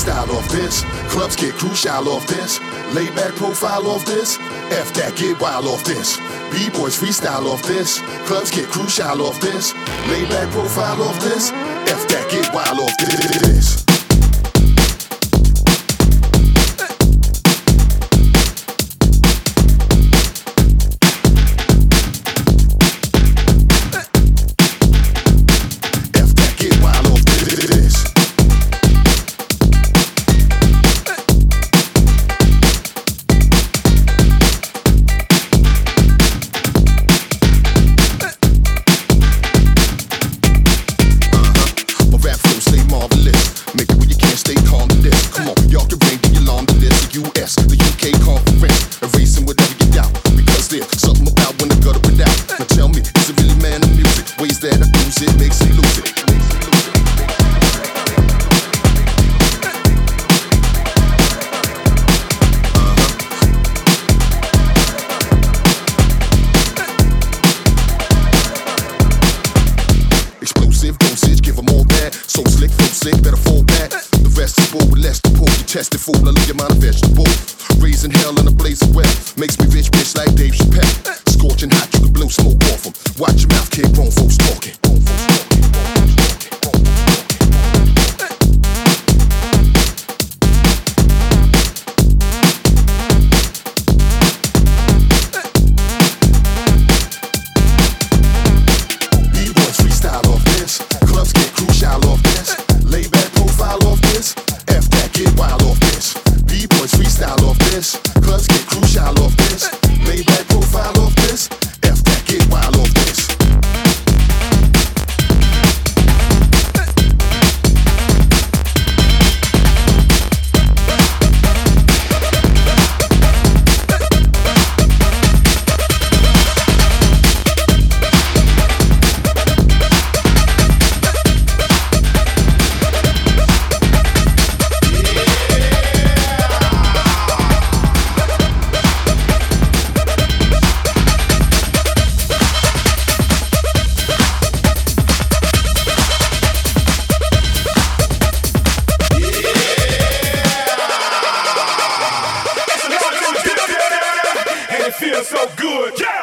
freestyle off this. Clubs get crucial off this. Laid back profile off this. F that, get wild off this. B-boys freestyle off this. Clubs get crucial off this. Laid back profile off this. F that, get wild off this. Tested fool, I leave your mind a vegetable. Raising hell in a blaze of web. Makes me rich, bitch, like Dave Chappelle. Scorching hot, you can blow smoke off them. Watch your mouth, kid, grown folks talking. B-boys freestyle off this. Clubs get crucial off this. Lay back profile off this. F that, get wild off this. B-boys freestyle off this. Clubs get